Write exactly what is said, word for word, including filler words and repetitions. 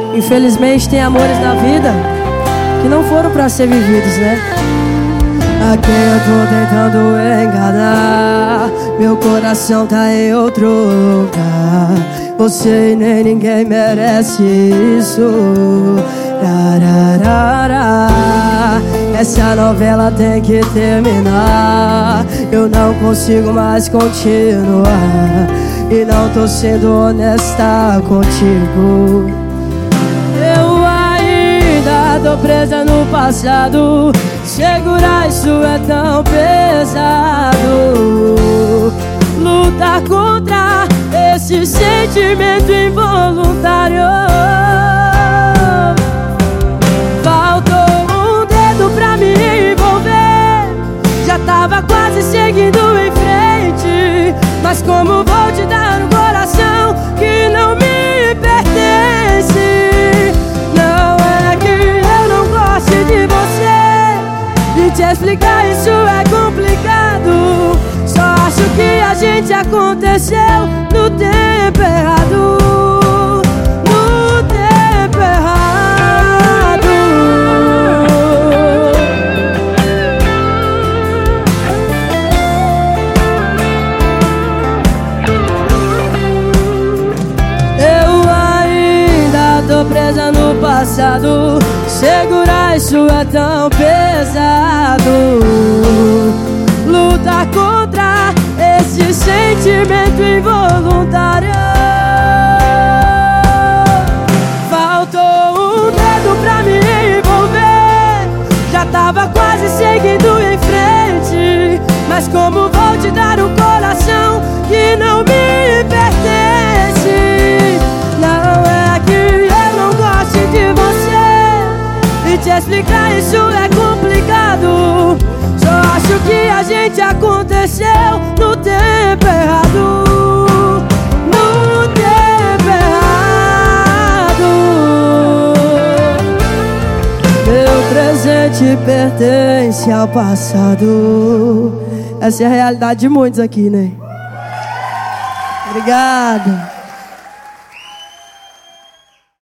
Infelizmente tem amores na vida que não foram pra ser vividos, né? A quem eu tô tentando enganar, meu coração tá em outro lugar. Você e nem ninguém merece isso. Rararara. Essa novela tem que terminar. Eu não consigo mais continuar e não tô sendo honesta contigo. Eu ainda tô presa no passado. Segurar isso é tão pesado. Lutar contra esse sentimento involuntário. Faltou um dedo pra me envolver. Já tava quase seguindo em frente, mas como vou te dar um coração que não me pertence? Não é que eu não goste de você, e te explicar isso é complicado. Só acho que a gente aconteceu no tempo errado. No tempo errado. Eu ainda tô presa no passado. Segurar isso é tão pesado. Lutar contra esse sentimento involuntário. Faltou um dedo pra me envolver. Já tava quase seguindo em frente, mas como vou te dar um coração que não me pertence? Não é que eu não goste de você, e te explicar isso é complicado. Só acho que a gente aconteceu no tempo errado. No tempo errado. Meu presente pertence ao passado. Essa é a realidade de muitos aqui, né? Obrigado.